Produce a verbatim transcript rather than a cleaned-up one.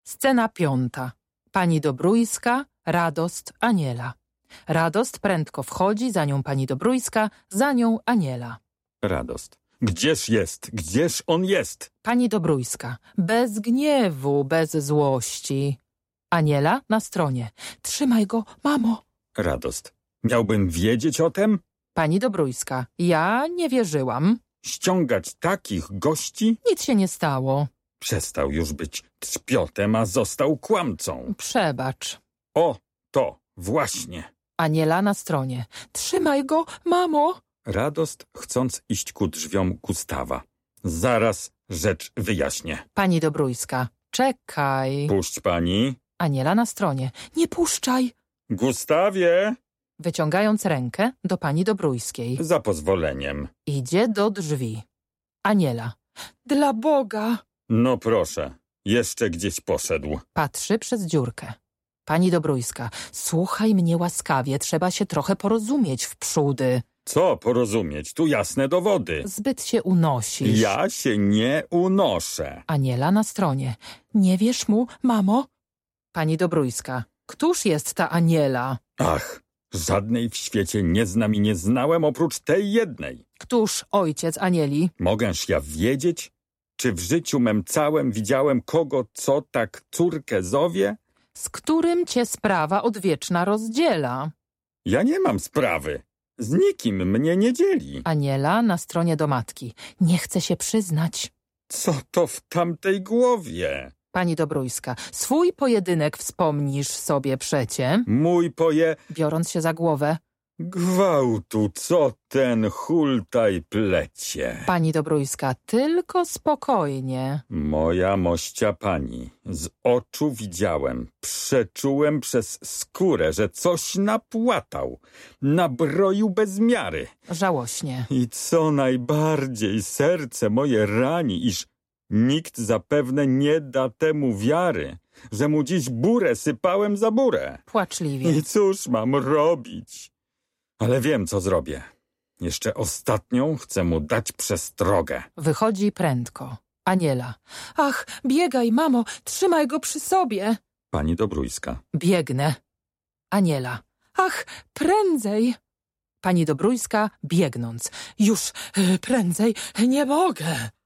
Scena piąta. Pani Dobrójska, Radost, Aniela. Radost prędko wchodzi, za nią pani Dobrójska, za nią Aniela. Radost. Gdzież jest? Gdzież on jest? Pani Dobrójska. Bez gniewu, bez złości. Aniela na stronie. Trzymaj go, mamo. Radost. Miałbym wiedzieć o tem? Pani Dobrójska. Ja nie wierzyłam. Ściągać takich gości? Nic się nie stało. Przestał już być trzpiotem, a został kłamcą. Przebacz. O, to właśnie. Aniela na stronie. Trzymaj go, mamo. Radost, chcąc iść ku drzwiom Gustawa. Zaraz rzecz wyjaśnię. Pani Dobrójska. Czekaj. Puść pani. Aniela na stronie. Nie puszczaj. Gustawie! Wyciągając rękę do pani Dobrójskiej. Za pozwoleniem. Idzie do drzwi. Aniela. Dla Boga. No proszę, jeszcze gdzieś poszedł. Patrzy przez dziurkę. Pani Dobrójska. Słuchaj mnie łaskawie, trzeba się trochę porozumieć wprzódy. Co porozumieć? Tu jasne dowody. Zbyt się unosisz. Ja się nie unoszę. Aniela na stronie. Nie wierz mu, mamo? Pani Dobrójska. Któż jest ta Aniela? Ach, żadnej w świecie nie znam i nie znałem oprócz tej jednej. Któż ojciec Anieli? Mogęż ja wiedzieć? Czy w życiu mem całym widziałem kogo, co tak córkę zowie? Z którym cię sprawa odwieczna rozdziela? Ja nie mam sprawy. Z nikim mnie nie dzieli. Aniela na stronie do matki. Nie chce się przyznać. Co to w tamtej głowie? Pani Dobrójska. Swój pojedynek wspomnisz sobie przecie. Mój poje... Biorąc się za głowę. Gwałtu, co ten hultaj plecie. Pani Dobrójska. Tylko spokojnie. Moja mościa pani, z oczu widziałem, przeczułem przez skórę, że coś napłatał, nabroił bez miary. Żałośnie. I co najbardziej serce moje rani, iż nikt zapewne nie da temu wiary, że mu dziś burę sypałem za burę. Płaczliwie. I cóż mam robić? Ale wiem, co zrobię. Jeszcze ostatnią chcę mu dać przestrogę. Wychodzi prędko. Aniela. Ach, biegaj, mamo, trzymaj go przy sobie. Pani Dobrójska. Biegnę. Aniela. Ach, prędzej. Pani Dobrójska, biegnąc. Już prędzej, nie mogę.